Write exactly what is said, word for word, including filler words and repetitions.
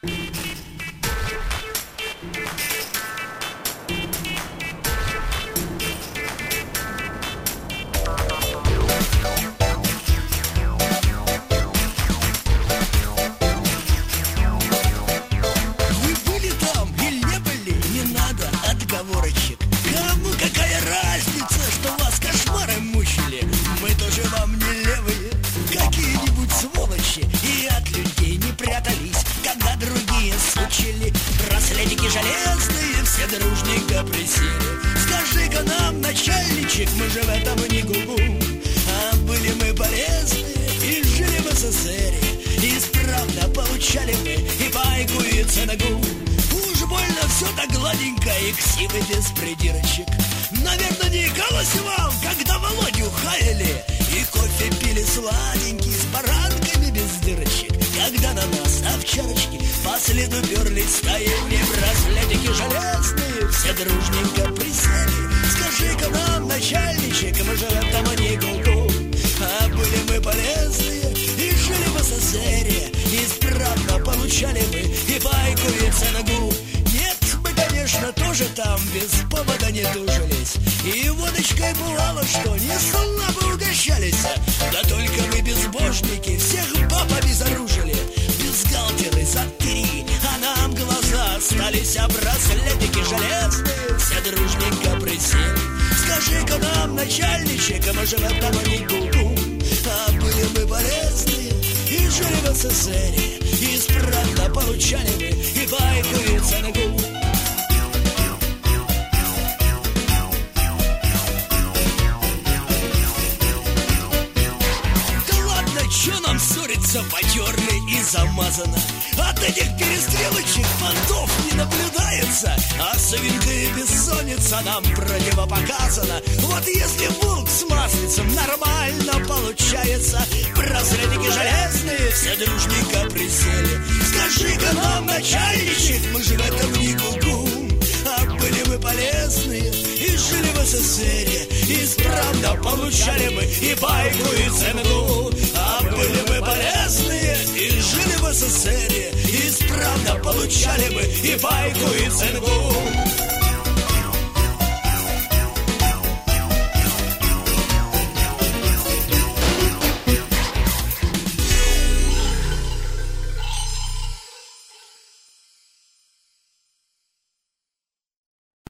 Кому какая разница, что вас кошмары мучили? Мы тоже вам не левые, какие-нибудь сволочи. И от людей не прятались, когда другие сучили. Браслетики железные, все дружненько присели. Скажи-ка нам, начальничек, мы же в этом не губу. А были мы полезные и жили в СССР. Исправно получали мы и пайку, и ценогу. Уж больно все так гладенько и ксивы без придирочек. Наверное, не икалось вам, когда Володю хаяли и кофе пили сладенький с баранками без дырочек. Когда на нас овчарочки по следу перлись стаями. Браслетики железные, все дружненько присели. Скажи-ка нам, начальничек, мы же там не гугу. А были мы полезные и жили в СССР. Исправно получали мы и пайку, и ценогу. Нет, мы, конечно, тоже там без повода не тужились. И водочкой бывало, что не слабо угощались. Да только мы безбожники, всех баб обезоружили. Бюстгальтеры за три, а нам глаза остались. А браслетики железные, все дружненько присели. Скажи-ка нам, начальничек, мы же в этом не гугу. А были мы полезные и жили в СССР. Исправно получали мы и пайку, и ценогу. Да ладно, чё нам ссориться, потерли и замазано. От этих перестрелочек понтов не наблюдается. А свинка и бессонница нам противопоказана. Вот если волк с маслицем нормально получается. Браслетики железные, все дружненько присели. Скажи-ка нам, начальничек, мы же в этом не гугу. А были мы полезные и жили в СССР. Исправно получали мы и пайку, и ценогу. А были мы полезные и жили в СССР. Исправно получали мы и пайку, и ценогу.